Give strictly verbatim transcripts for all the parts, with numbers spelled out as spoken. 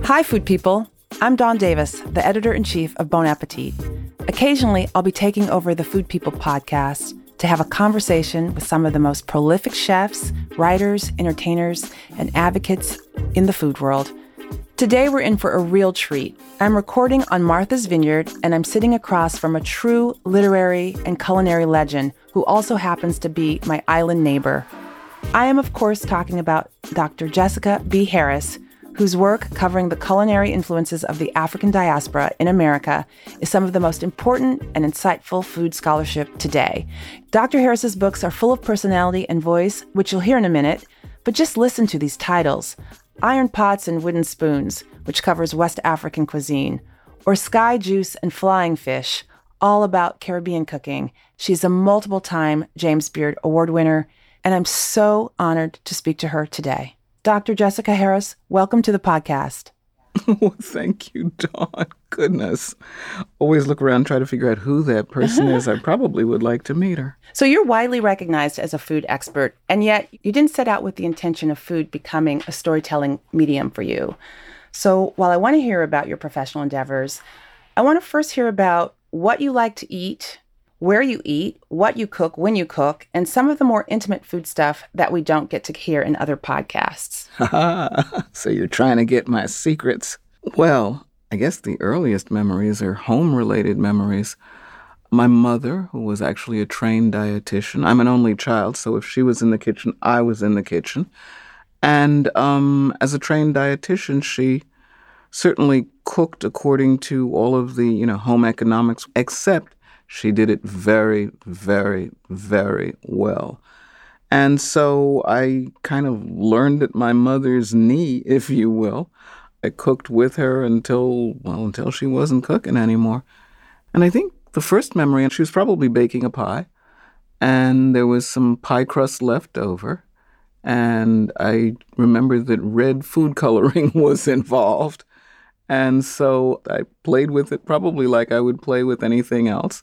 Hi, food people. I'm Dawn Davis, the editor-in-chief of Bon Appetit. Occasionally, I'll be taking over the Food People podcast to have a conversation with some of the most prolific chefs, writers, entertainers, and advocates in the food world. Today, we're in for a real treat. I'm recording on Martha's Vineyard, and I'm sitting across from a true literary and culinary legend who also happens to be my island neighbor. I am, of course, talking about Doctor Jessica B. Harris, whose work covering the culinary influences of the African diaspora in America is some of the most important and insightful food scholarship today. Doctor Harris's books are full of personality and voice, which you'll hear in a minute, but just listen to these titles. Iron Pots and Wooden Spoons, which covers West African cuisine, or Sky Juice and Flying Fish, all about Caribbean cooking. She's a multiple-time James Beard Award winner, and I'm so honored to speak to her today. Doctor Jessica Harris, welcome to the podcast. Oh, thank you, Dawn. Goodness. Always look around and try to figure out who that person is. I probably would like to meet her. So you're widely recognized as a food expert, and yet you didn't set out with the intention of food becoming a storytelling medium for you. So while I want to hear about your professional endeavors, I want to first hear about what you like to eat, where you eat, what you cook, when you cook, and some of the more intimate food stuff that we don't get to hear in other podcasts. So you're trying to get my secrets. Well, I guess the earliest memories are home-related memories. My mother, who was actually a trained dietitian, I'm an only child, so if she was in the kitchen, I was in the kitchen. And um, as a trained dietitian, she certainly cooked according to all of the, you know, home economics, except she did it very, very, very well. And so I kind of learned at my mother's knee, if you will. I cooked with her until, well, until she wasn't cooking anymore. And I think the first memory, she was probably baking a pie, and there was some pie crust left over. And I remember that red food coloring was involved. And so I played with it probably like I would play with anything else.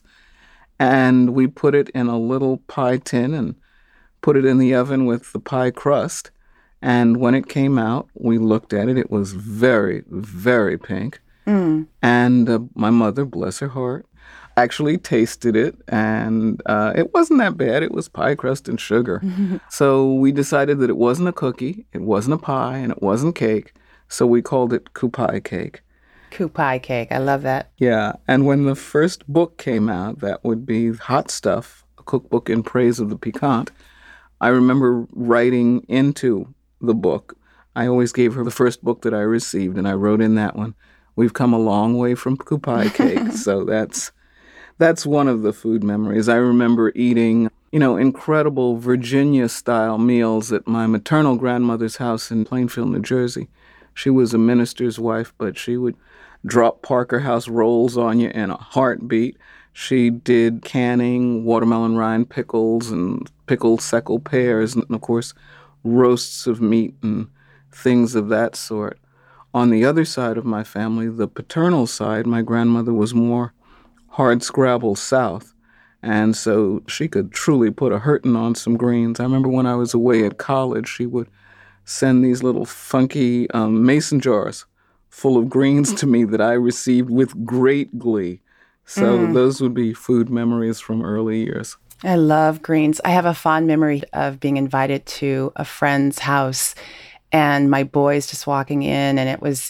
And we put it in a little pie tin and put it in the oven with the pie crust. And when it came out, we looked at it. It was very, very pink. Mm. And uh, my mother, bless her heart, actually tasted it. And uh, it wasn't that bad. It was pie crust and sugar. So we decided that it wasn't a cookie, it wasn't a pie, and it wasn't cake. So we called it Kupai cake. Kupai cake. I love that. Yeah. And when the first book came out, that would be Hot Stuff, a cookbook in praise of the piquant, I remember writing into the book. I always gave her the first book that I received, and I wrote in that one, "We've come a long way from Kupai cake." So that's that's one of the food memories. I remember eating, you know, incredible Virginia-style meals at my maternal grandmother's house in Plainfield, New Jersey. She was a minister's wife, but she would drop Parker House rolls on you in a heartbeat. She did canning, watermelon rind pickles, and pickled seckel pears, and of course, roasts of meat and things of that sort. On the other side of my family, the paternal side, my grandmother was more hard-scrabble South, and so she could truly put a hurtin' on some greens. I remember when I was away at college, she would send these little funky um, mason jars full of greens to me that I received with great glee. So mm. those would be food memories from early years. I love greens. I have a fond memory of being invited to a friend's house and my boys just walking in, and it was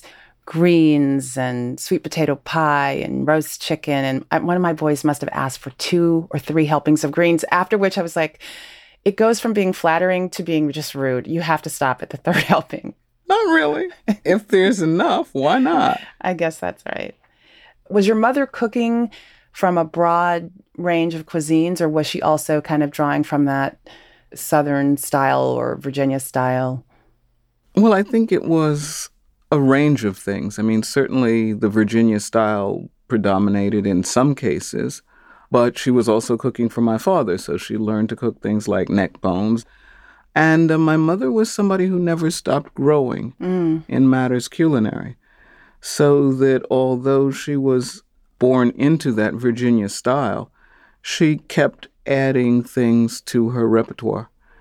greens and sweet potato pie and roast chicken. And I, one of my boys must have asked for two or three helpings of greens, after which I was like, it goes from being flattering to being just rude. You have to stop at the third helping. Not really. If there's enough, why not? I guess that's right. Was your mother cooking from a broad range of cuisines, or was she also kind of drawing from that Southern style or Virginia style? Well, I think it was a range of things. I mean, certainly the Virginia style predominated in some cases, but she was also cooking for my father, so she learned to cook things like neck bones. And uh, my mother was somebody who never stopped growing mm. in matters culinary. So that although she was born into that Virginia style, she kept adding things to her repertoire.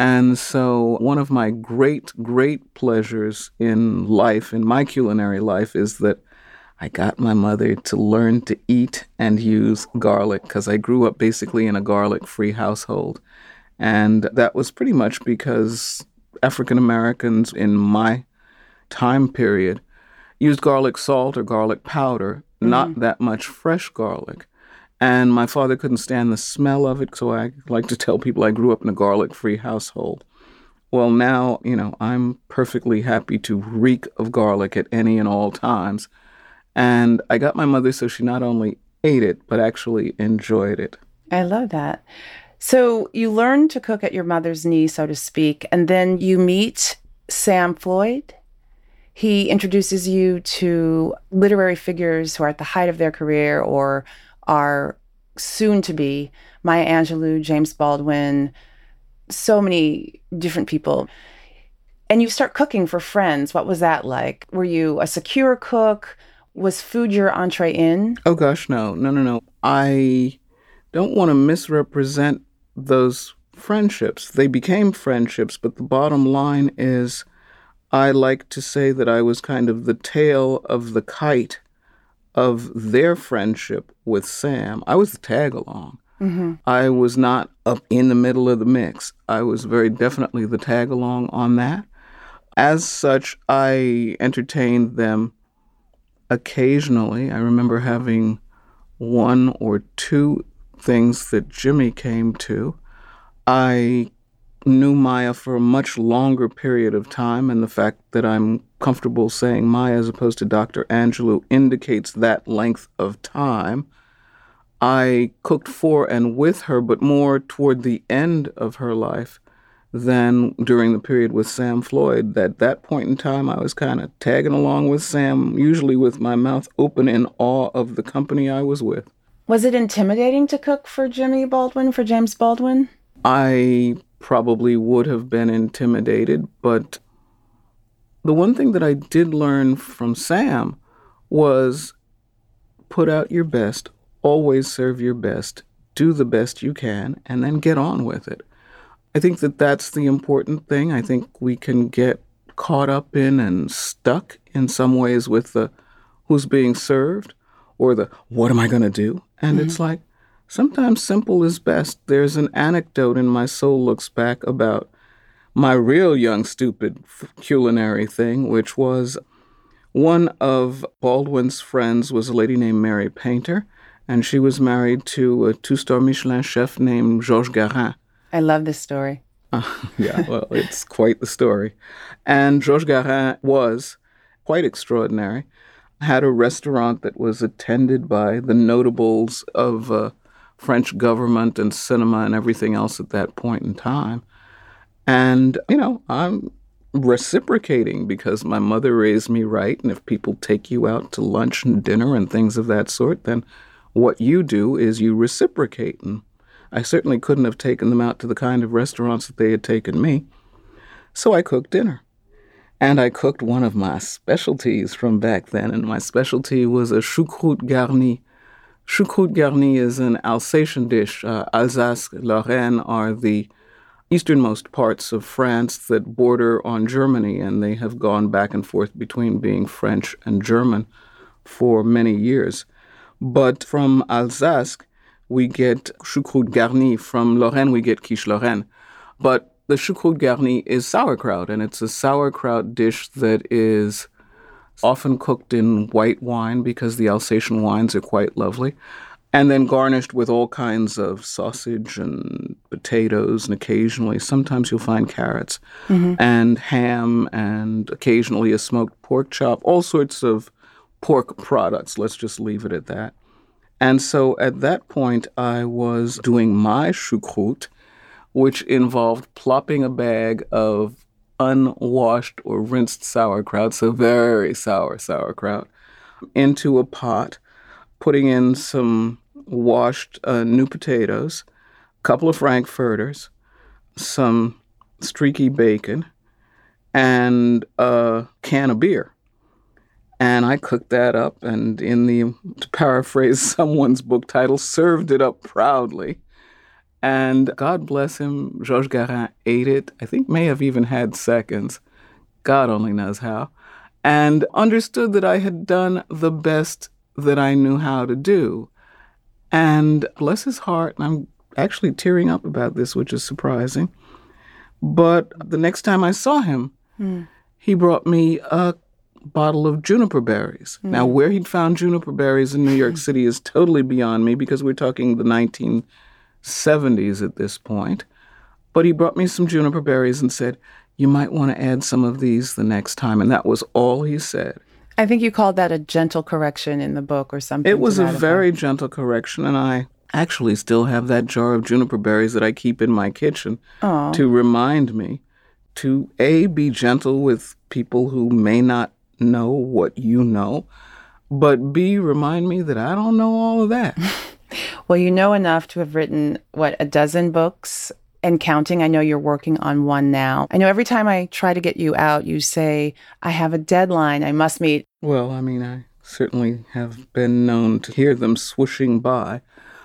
And so one of my great, great pleasures in life, in my culinary life, is that I got my mother to learn to eat and use garlic because I grew up basically in a garlic-free household. And that was pretty much because African Americans in my time period used garlic salt or garlic powder, mm-hmm. not that much fresh garlic. And my father couldn't stand the smell of it, so I like to tell people I grew up in a garlic-free household. Well, now, you know, I'm perfectly happy to reek of garlic at any and all times. And I got my mother so she not only ate it, but actually enjoyed it. I love that. So you learn to cook at your mother's knee, so to speak, and then you meet Sam Floyd. He introduces you to literary figures who are at the height of their career or are soon to be. Maya Angelou, James Baldwin, so many different people. And you start cooking for friends. What was that like? Were you a secure cook? Was food your entree in? Oh, gosh, no. No, no, no. I don't want to misrepresent those friendships. They became friendships, but the bottom line is I like to say that I was kind of the tail of the kite of their friendship with Sam. I was the tag-along. Mm-hmm. I was not up in the middle of the mix. I was very definitely the tag-along on that. As such, I entertained them occasionally. I remember having one or two things that Jimmy came to. I knew Maya for a much longer period of time, and the fact that I'm comfortable saying Maya as opposed to Doctor Angelou indicates that length of time. I cooked for and with her, but more toward the end of her life than during the period with Sam Floyd. At that point in time, I was kind of tagging along with Sam, usually with my mouth open in awe of the company I was with. Was it intimidating to cook for Jimmy Baldwin, for James Baldwin? I probably would have been intimidated, but the one thing that I did learn from Sam was put out your best, always serve your best, do the best you can, and then get on with it. I think that that's the important thing. I think we can get caught up in and stuck in some ways with the who's being served or the what am I going to do? And mm-hmm. it's like, sometimes simple is best. There's an anecdote in My Soul Looks Back about my real young, stupid culinary thing, which was one of Baldwin's friends was a lady named Mary Painter, and she was married to a two-star Michelin chef named Georges Garin. I love this story. Uh, yeah, well, it's quite the story. And Georges Garin was quite extraordinary, had a restaurant that was attended by the notables of uh, French government and cinema and everything else at that point in time. And, you know, I'm reciprocating because my mother raised me right. And if people take you out to lunch and dinner and things of that sort, then what you do is you reciprocate. And I certainly couldn't have taken them out to the kind of restaurants that they had taken me. So I cooked dinner. And I cooked one of my specialties from back then. And my specialty was a choucroute garnie. Choucroute garnie is an Alsatian dish. Uh, Alsace, Lorraine are the easternmost parts of France that border on Germany, and they have gone back and forth between being French and German for many years. But from Alsace, we get choucroute garnie. From Lorraine, we get quiche Lorraine. But the choucroute garnie is sauerkraut, and it's a sauerkraut dish that is often cooked in white wine because the Alsatian wines are quite lovely, and then garnished with all kinds of sausage and potatoes, and occasionally, sometimes you'll find carrots, mm-hmm. and ham, and occasionally a smoked pork chop, all sorts of pork products. Let's just leave it at that. And so at that point, I was doing my choucroute, which involved plopping a bag of unwashed or rinsed sauerkraut, so very sour sauerkraut, into a pot, putting in some washed uh, new potatoes, a couple of frankfurters, some streaky bacon, and a can of beer. And I cooked that up and, in the, to paraphrase someone's book title, served it up proudly. And God bless him, Georges Garin ate it. I think may have even had seconds. God only knows how. And understood that I had done the best that I knew how to do. And bless his heart, and I'm actually tearing up about this, which is surprising. But the next time I saw him, mm. he brought me a bottle of juniper berries. Mm. Now, where he'd found juniper berries in New York City is totally beyond me because we're talking the nineteen seventies at this point. But he brought me some juniper berries and said, you might want to add some of these the next time. And that was all he said. I think you called that a gentle correction in the book or something. It was a very gentle correction, and I actually still have that jar of juniper berries that I keep in my kitchen Aww. To remind me to, A, be gentle with people who may not know what you know, but B, remind me that I don't know all of that. Well, you know enough to have written, what, a dozen books and counting. I know you're working on one now. I know every time I try to get you out, you say, I have a deadline I must meet. Well, I mean, I certainly have been known to hear them swooshing by.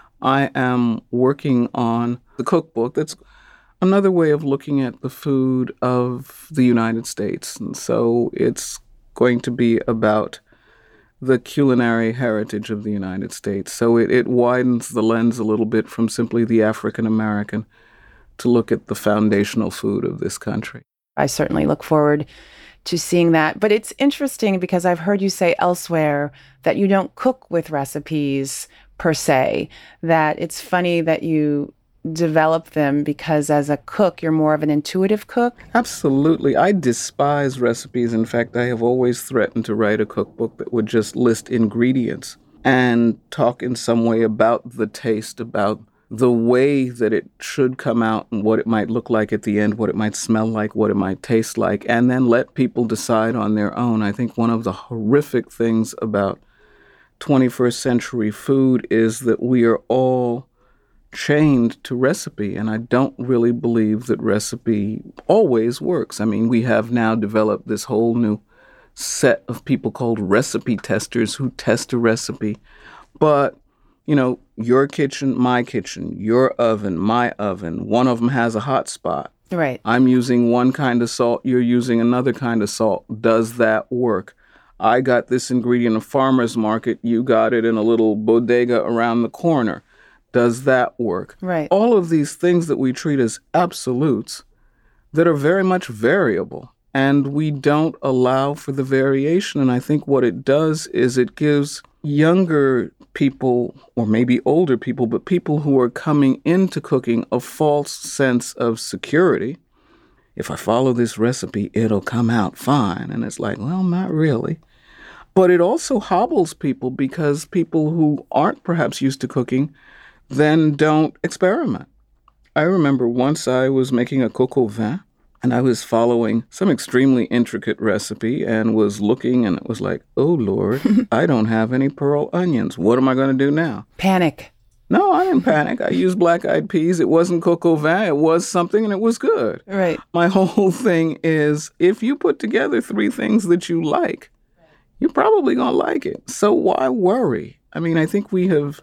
I am working on the cookbook. That's another way of looking at the food of the United States. And so it's going to be about the culinary heritage of the United States. So it, it widens the lens a little bit from simply the African American to look at the foundational food of this country. I certainly look forward to seeing that. But it's interesting because I've heard you say elsewhere that you don't cook with recipes per se, that it's funny that you develop them because as a cook, you're more of an intuitive cook? Absolutely. I despise recipes. In fact, I have always threatened to write a cookbook that would just list ingredients and talk in some way about the taste, about the way that it should come out and what it might look like at the end, what it might smell like, what it might taste like, and then let people decide on their own. I think one of the horrific things about twenty-first century food is that we are all chained to recipe, and I don't really believe that recipe always works. I mean, we have now developed this whole new set of people called recipe testers who test a recipe, but you know, your kitchen, my kitchen, your oven, my oven, one of them has a hot spot. Right. I'm using one kind of salt, you're using another kind of salt. Does that work? I got this ingredient in a farmer's market, you got it in a little bodega around the corner. Does that work? Right. All of these things that we treat as absolutes that are very much variable, and we don't allow for the variation. And I think what it does is it gives younger people, or maybe older people, but people who are coming into cooking, a false sense of security. If I follow this recipe, it'll come out fine. And it's like, well, not really. But it also hobbles people because people who aren't perhaps used to cooking then don't experiment. I remember once I was making a coq au vin, and I was following some extremely intricate recipe and was looking, and it was like, oh, Lord, I don't have any pearl onions. What am I going to do now? Panic. No, I didn't panic. I used black-eyed peas. It wasn't coq au vin. It was something, and it was good. Right. My whole thing is, if you put together three things that you like, you're probably going to like it. So why worry? I mean, I think we have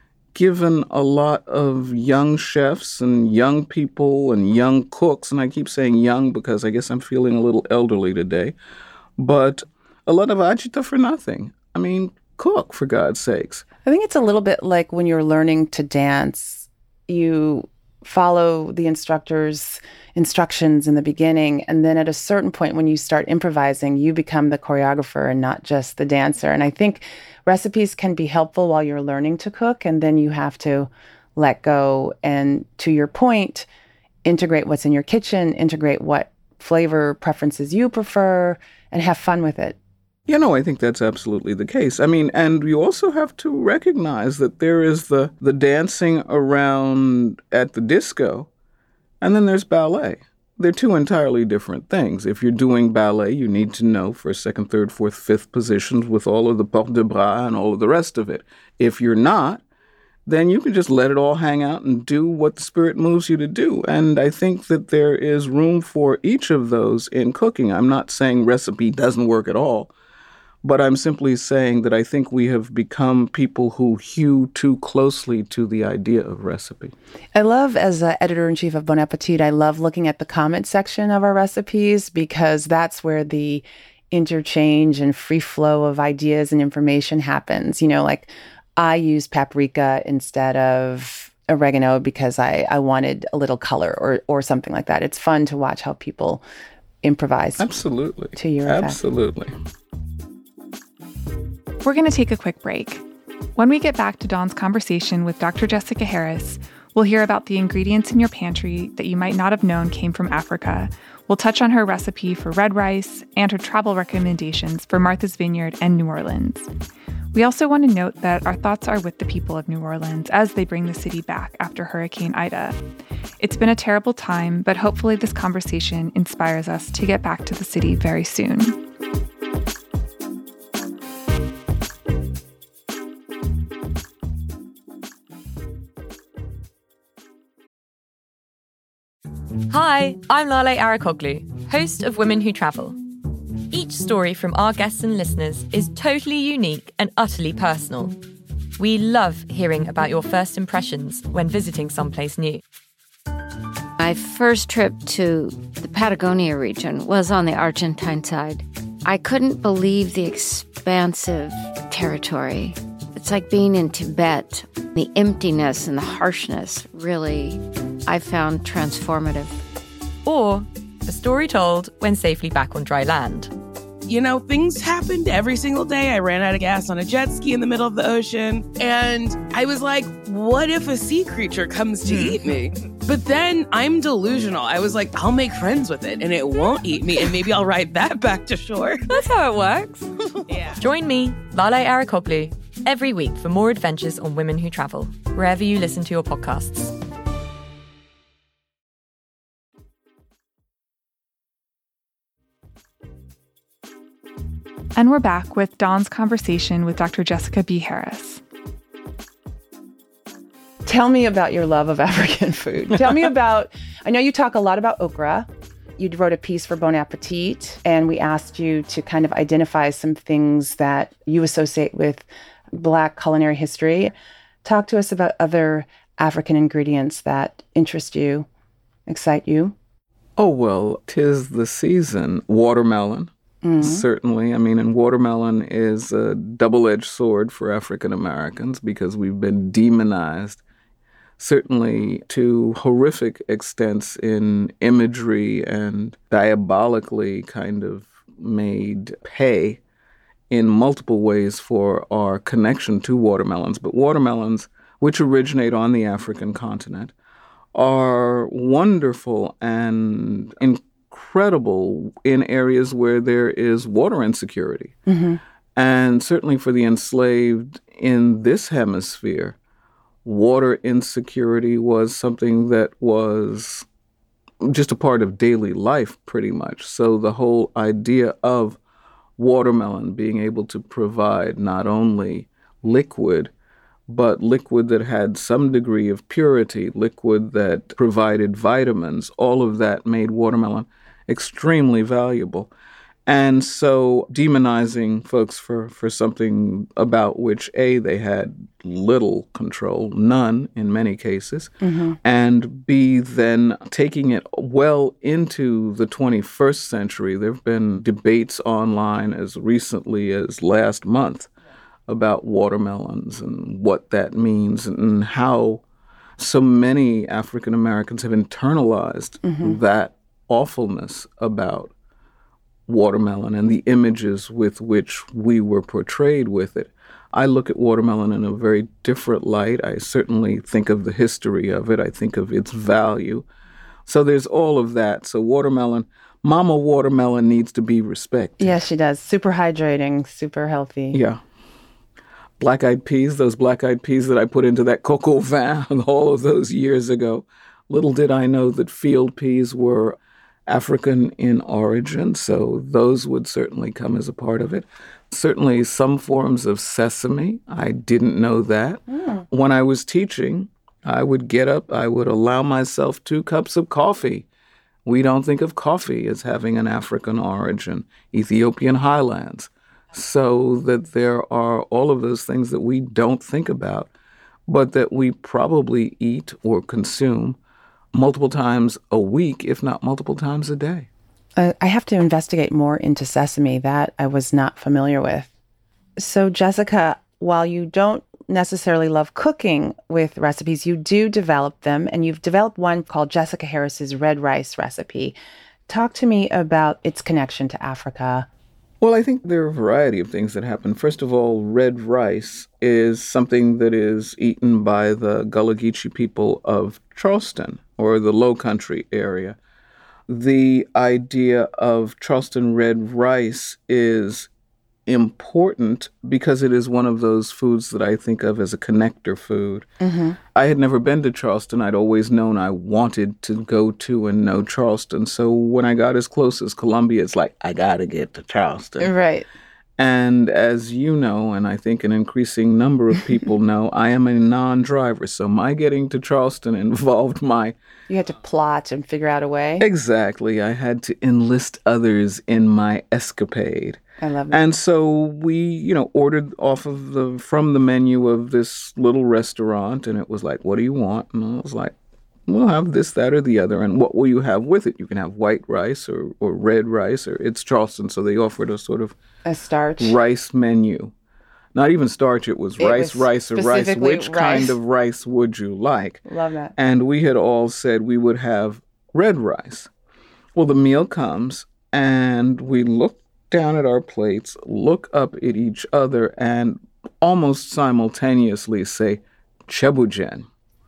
given a lot of young chefs and young people and young cooks, and I keep saying young because I guess I'm feeling a little elderly today, but a lot of agita for nothing. I mean, cook, for God's sakes. I think it's a little bit like when you're learning to dance. You follow the instructor's instructions in the beginning, and then at a certain point when you start improvising, you become the choreographer and not just the dancer. And I think recipes can be helpful while you're learning to cook, and then you have to let go and, to your point, integrate what's in your kitchen, integrate what flavor preferences you prefer, and have fun with it. You know, I think that's absolutely the case. I mean, and you also have to recognize that there is the, the dancing around at the disco, and then there's ballet. They're two entirely different things. If you're doing ballet, you need to know first, second, third, fourth, fifth positions with all of the porte de bras and all of the rest of it. If you're not, then you can just let it all hang out and do what the spirit moves you to do. And I think that there is room for each of those in cooking. I'm not saying recipe doesn't work at all, But I'm simply saying that I think we have become people who hew too closely to the idea of recipe. I love, as uh, editor-in-chief of Bon Appetit, I love looking at the comment section of our recipes because that's where the interchange and free flow of ideas and information happens. You know, like I use paprika instead of oregano because I, I wanted a little color or, or something like that. It's fun to watch how people improvise. Absolutely. To your effect. Absolutely. We're going to take a quick break. When we get back to Dawn's conversation with Doctor Jessica Harris, we'll hear about the ingredients in your pantry that you might not have known came from Africa. We'll touch on her recipe for red rice and her travel recommendations for Martha's Vineyard and New Orleans. We also want to note that our thoughts are with the people of New Orleans as they bring the city back after Hurricane Ida. It's been a terrible time, but hopefully this conversation inspires us to get back to the city very soon. Hi, I'm Lale Arakoglu, host of Women Who Travel. Each story from our guests and listeners is totally unique and utterly personal. We love hearing about your first impressions when visiting someplace new. My first trip to the Patagonia region was on the Argentine side. I couldn't believe the expansive territory. It's like being in Tibet. The emptiness and the harshness really, I found transformative. Or a story told when safely back on dry land. You know, things happened every single day. I ran out of gas on a jet ski in the middle of the ocean. And I was like, what if a sea creature comes to eat me? But then I'm delusional. I was like, I'll make friends with it and it won't eat me. And maybe I'll ride that back to shore. That's how it works. Yeah. Join me, Lale Arakoglu, every week for more adventures on Women Who Travel, wherever you listen to your podcasts. And we're back with Dawn's conversation with Doctor Jessica B. Harris. Tell me about your love of African food. Tell me about, I know you talk a lot about okra. You wrote a piece for Bon Appetit, and we asked you to kind of identify some things that you associate with Black culinary history. Talk to us about other African ingredients that interest you, excite you. Oh, well, 'tis the season. Watermelon. Mm-hmm. Certainly. I mean, and watermelon is a double-edged sword for African Americans because we've been demonized, certainly to horrific extents in imagery and diabolically kind of made pay in multiple ways for our connection to watermelons. But watermelons, which originate on the African continent, are wonderful and incredible. Incredible in areas where there is water insecurity. Mm-hmm. And certainly for the enslaved in this hemisphere, water insecurity was something that was just a part of daily life pretty much. So the whole idea of watermelon being able to provide not only liquid, but liquid that had some degree of purity, liquid that provided vitamins, all of that made watermelon extremely valuable. And so demonizing folks for, for something about which, A, they had little control, none in many cases, mm-hmm. and B, then taking it well into the twenty-first century. There have been debates online as recently as last month about watermelons and what that means and how so many African Americans have internalized mm-hmm. that awfulness about watermelon and the images with which we were portrayed with it. I look at watermelon in a very different light. I certainly think of the history of it. I think of its value. So there's all of that. So watermelon, Mama Watermelon needs to be respected. Yes, she does. Super hydrating, super healthy. Yeah. Black-eyed peas, those black-eyed peas that I put into that coco vin all of those years ago. Little did I know that field peas were African in origin, so those would certainly come as a part of it. Certainly some forms of sesame. I didn't know that. Mm. When I was teaching, I would get up, I would allow myself two cups of coffee. We don't think of coffee as having an African origin. Ethiopian highlands. so that there are all of those things that we don't think about, but that we probably eat or consume multiple times a week, if not multiple times a day. Uh, I have to investigate more into sesame. That I was not familiar with. So, Jessica, while you don't necessarily love cooking with recipes, you do develop them, and you've developed one called Jessica Harris's red rice recipe. Talk to me about its connection to Africa. Well, I think there are a variety of things that happen. First of all, red rice is something that is eaten by the Gullah Geechee people of Charleston, or the Low Country area. The idea of Charleston red rice is important because it is one of those foods that I think of as a connector food. Mm-hmm. I had never been to Charleston. I'd always known I wanted to go to and know Charleston. So when I got as close as Columbia, it's like, I got to get to Charleston. Right. And as you know, and I think an increasing number of people know, I am a non-driver. So my getting to Charleston involved my... You had to plot and figure out a way? Exactly. I had to enlist others in my escapade. I love it. And so we, you know, ordered off of the, from the menu of this little restaurant, and it was like, what do you want? And I was like, we'll have this, that, or the other. And what will you have with it? You can have white rice or, or red rice, or it's Charleston, so they offered a sort of a starch rice menu. Not even starch, it was it rice, was rice, or rice. Which rice. kind of rice would you like? Love that. And we had all said we would have red rice. Well, the meal comes, and we look down at our plates, look up at each other, and almost simultaneously say, Chebujen.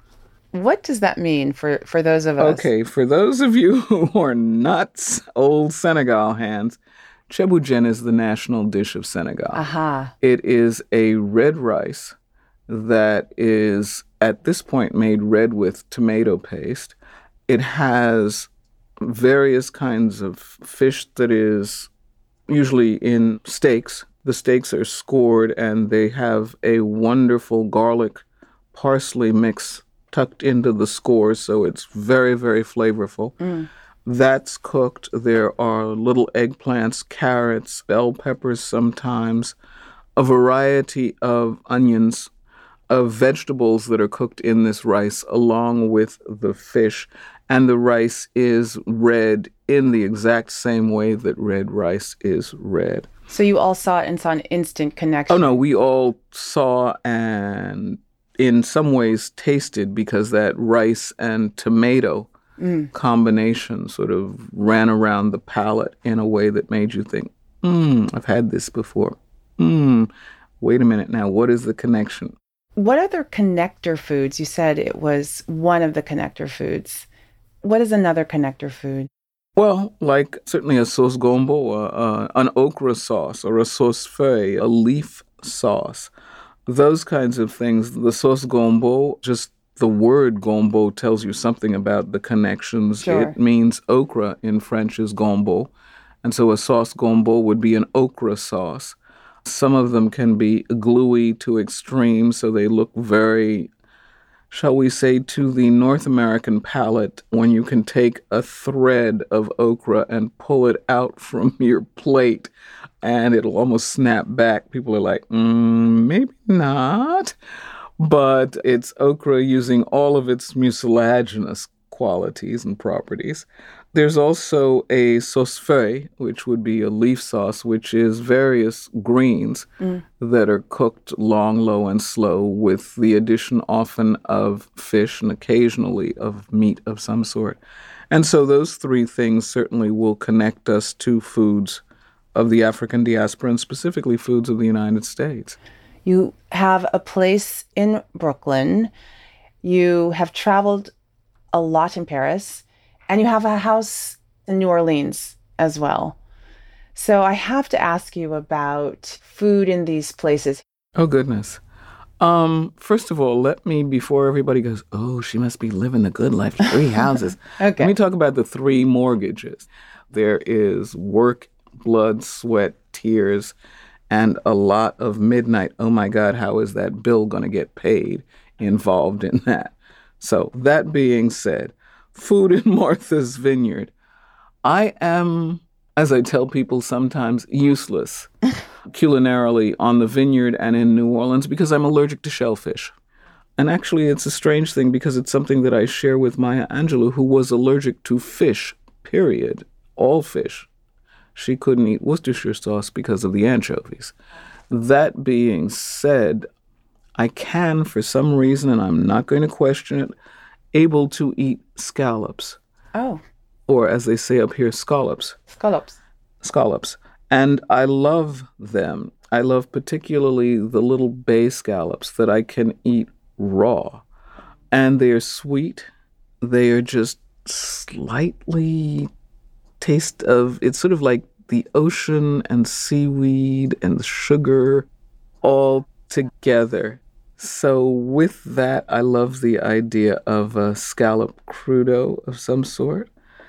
What does that mean for, for those of us? Okay, for those of you who are not old Senegal hands, Chebujen is the national dish of Senegal. Aha. It is a red rice that is, at this point, made red with tomato paste. It has various kinds of fish that is usually in steaks. The steaks are scored, and they have a wonderful garlic parsley mix tucked into the scores, so it's very, very flavorful. Mm. That's cooked. There are little eggplants, carrots, bell peppers sometimes, a variety of onions, of vegetables that are cooked in this rice along with the fish. And the rice is red in the exact same way that red rice is red. So you all saw it and saw an instant connection. Oh, no, we all saw and in some ways tasted, because that rice and tomato mm. combination sort of ran around the palate in a way that made you think, hmm, I've had this before. Hmm, wait a minute now, what is the connection? What other connector foods? You said it was one of the connector foods. What is another connector food? Well, like certainly a sauce gombo, uh, uh, an okra sauce, or a sauce feuille, a leaf sauce. Those kinds of things. The sauce gombo, just the word gombo tells you something about the connections. Sure. It means okra in French is gombo. And so a sauce gombo would be an okra sauce. Some of them can be gluey to extremes, so they look very, shall we say, to the North American palate, when you can take a thread of okra and pull it out from your plate and it'll almost snap back. People are like, mm, maybe not. But it's okra using all of its mucilaginous qualities and properties. There's also a sauce feuille, which would be a leaf sauce, which is various greens mm. that are cooked long, low, and slow with the addition often of fish and occasionally of meat of some sort. And so those three things certainly will connect us to foods of the African diaspora and specifically foods of the United States. You have a place in Brooklyn. You have traveled a lot in Paris. And you have a house in New Orleans as well. So I have to ask you about food in these places. Oh, goodness. Um, first of all, let me, before everybody goes, oh, she must be living the good life, three houses. Okay. Let me talk about the three mortgages. There is work, blood, sweat, tears, and a lot of midnight, oh my God, how is that bill going to get paid involved in that? So that being said, food in Martha's Vineyard. I am, as I tell people sometimes, useless. culinarily on the vineyard and in New Orleans because I'm allergic to shellfish. And actually, it's a strange thing because it's something that I share with Maya Angelou, who was allergic to fish, period, all fish. She couldn't eat Worcestershire sauce because of the anchovies. That being said, I can, for some reason, and I'm not going to question it, able to eat scallops. Oh. Or as they say up here, scallops. Scallops. Scallops. And I love them. I love particularly the little bay scallops that I can eat raw. And they are sweet. They are just slightly taste of, it's sort of like the ocean and seaweed and sugar all together. So with that, I love the idea of a scallop crudo of some sort.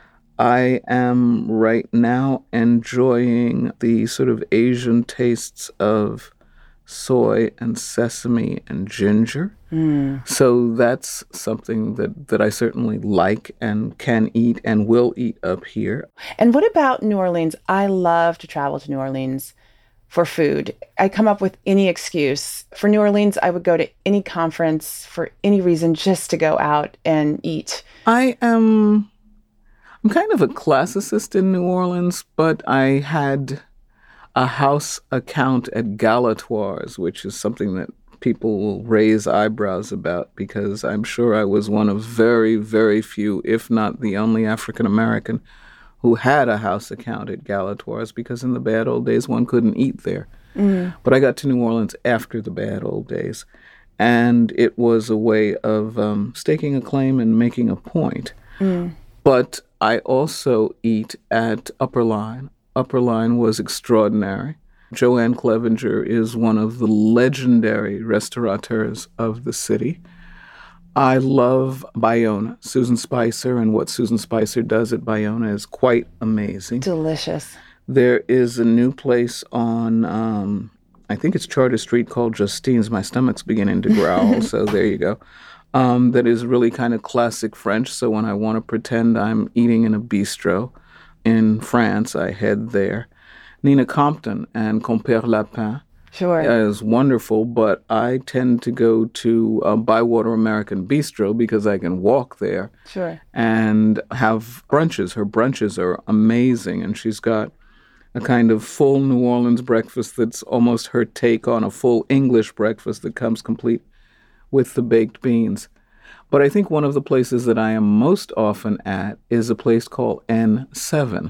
I am right now enjoying the sort of Asian tastes of soy and sesame and ginger. Mm. So that's something that, that I certainly like and can eat and will eat up here. And what about New Orleans? I love to travel to New Orleans for food. I come up with any excuse. For New Orleans, I would go to any conference for any reason just to go out and eat. I am... I'm kind of a classicist in New Orleans, but I had a house account at Galatoire's, which is something that people will raise eyebrows about because I'm sure I was one of very, very few, if not the only African American who had a house account at Galatoire's because in the bad old days one couldn't eat there. Mm. But I got to New Orleans after the bad old days, and it was a way of um, staking a claim and making a point. Mm. But I also eat at Upper Line. Upper Line was extraordinary. Joanne Clevenger is one of the legendary restaurateurs of the city. I love Bayona. Susan Spicer and what Susan Spicer does at Bayona is quite amazing. Delicious. There is a new place on, um, I think it's Charter Street called Justine's. My stomach's beginning to growl, so there you go. Um, that is really kind of classic French. So when I want to pretend I'm eating in a bistro in France, I head there. Nina Compton and Compère Lapin sure. is wonderful, but I tend to go to uh, Bywater American Bistro because I can walk there sure. and have brunches. Her brunches are amazing, and she's got a kind of full New Orleans breakfast that's almost her take on a full English breakfast that comes complete with the baked beans. But I think one of the places that I am most often at is a place called N seven.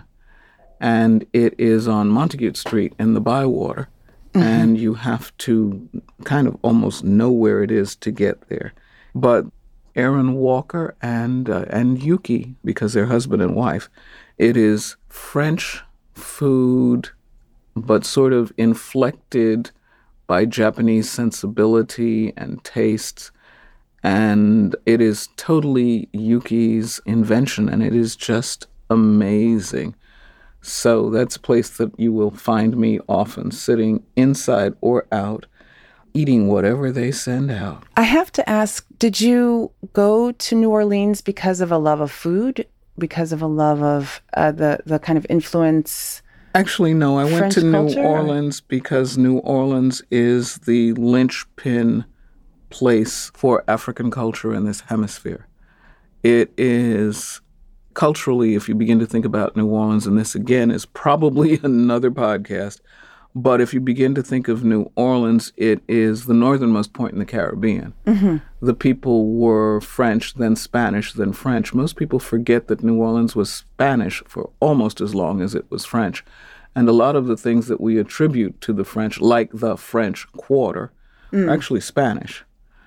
And it is on Montague Street in the Bywater. Mm-hmm. And you have to kind of almost know where it is to get there. But Aaron Walker and uh, and Yuki, because they're husband and wife, it is French food, but sort of inflected by Japanese sensibility and tastes. And it is totally Yuki's invention, and it is just amazing. So that's a place that you will find me often, sitting inside or out, eating whatever they send out. I have to ask, did you go to New Orleans because of a love of food, because of a love of uh, the, the kind of influence? Actually, no. I went French to New culture, Orleans or? because New Orleans is the linchpin place for African culture in this hemisphere. It is culturally, if you begin to think about New Orleans, and this again is probably another podcast, but if you begin to think of New Orleans, it is the northernmost point in the Caribbean. Mm-hmm. The people were French, then Spanish, then French. Most people forget that New Orleans was Spanish for almost as long as it was French. And a lot of the things that we attribute to the French, like the French Quarter, mm. are actually Spanish.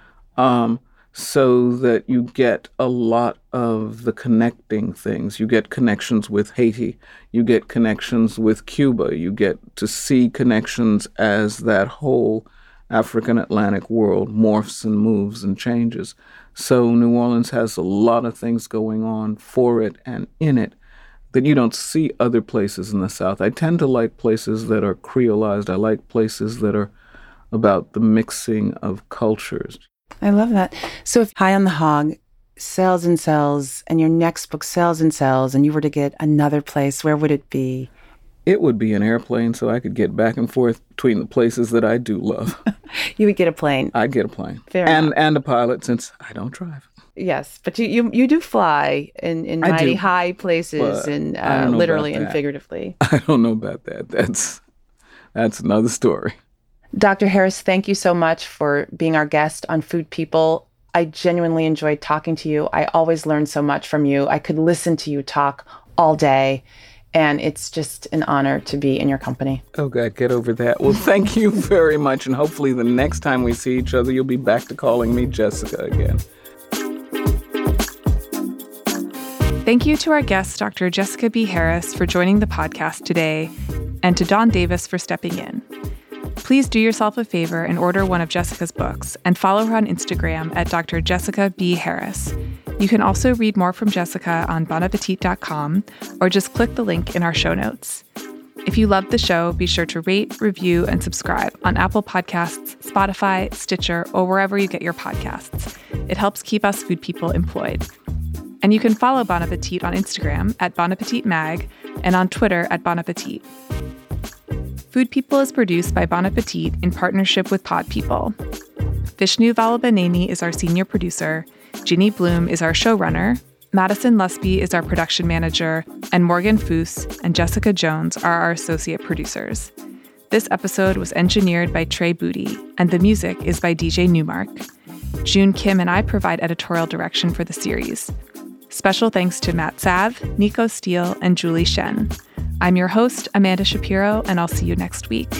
Um, so that you get a lot of the connecting things. You get connections with Haiti. You get connections with Cuba. You get to see connections as that whole African Atlantic world morphs and moves and changes. So New Orleans has a lot of things going on for it and in it that you don't see other places in the South. I tend to like places that are creolized. I like places that are about the mixing of cultures. I love that. So if High on the Hog sells and sells, and your next book sells and sells, and you were to get another place, where would it be? It would be an airplane so I could get back and forth between the places that I do love. You would get a plane. I'd get a plane. Fair and enough. and a pilot since I don't drive. Yes, but you you, you do fly in, in I mighty do. high places, But and I uh, don't know literally about and that. figuratively. I don't know about that. That's that's another story. Doctor Harris, thank you so much for being our guest on Food People. I genuinely enjoyed talking to you. I always learn so much from you. I could listen to you talk all day, and it's just an honor to be in your company. Oh, God, get over that. Well, thank you very much, and hopefully the next time we see each other, you'll be back to calling me Jessica again. Thank you to our guest, Doctor Jessica B. Harris, for joining the podcast today, and to Dawn Davis for stepping in. Please do yourself a favor and order one of Jessica's books and follow her on Instagram at Doctor Jessica B. Harris. You can also read more from Jessica on bon appetit dot com or just click the link in our show notes. If you loved the show, be sure to rate, review, and subscribe on Apple Podcasts, Spotify, Stitcher, or wherever you get your podcasts. It helps keep us food people employed. And you can follow Bon Appetit on Instagram at Bon Appetit Mag and on Twitter at Bon Appetit. Food People is produced by Bon Appetit in partnership with Pod People. Vishnu Valabaneni is our senior producer, Ginny Bloom is our showrunner, Madison Lusby is our production manager, and Morgan Foose and Jessica Jones are our associate producers. This episode was engineered by Trey Booty, and the music is by D J Newmark. June Kim and I provide editorial direction for the series. Special thanks to Matt Sav, Nico Steele, and Julie Shen. I'm your host, Amanda Shapiro, and I'll see you next week.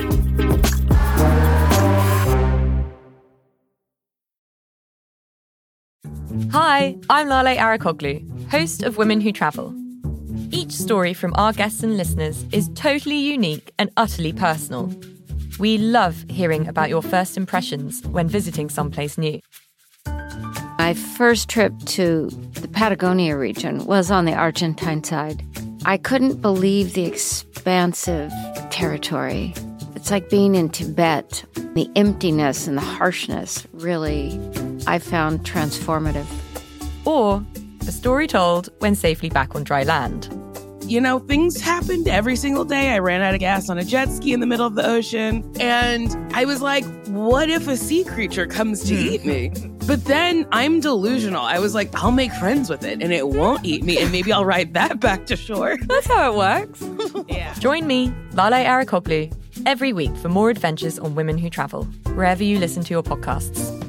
Hi, I'm Lale Arakoglu, host of Women Who Travel. Each story from our guests and listeners is totally unique and utterly personal. We love hearing about your first impressions when visiting someplace new. My first trip to the Patagonia region was on the Argentine side. I couldn't believe the expansive territory. It's like being in Tibet. The emptiness and the harshness really, I found transformative. Or a story told when safely back on dry land. You know, things happened every single day. I ran out of gas on a jet ski in the middle of the ocean. And I was like, what if a sea creature comes to eat me? But then I'm delusional. I was like, I'll make friends with it and it won't eat me. And maybe I'll ride that back to shore. That's how it works. Yeah. Join me, Lale Arakoglu, every week for more adventures on Women Who Travel, wherever you listen to your podcasts.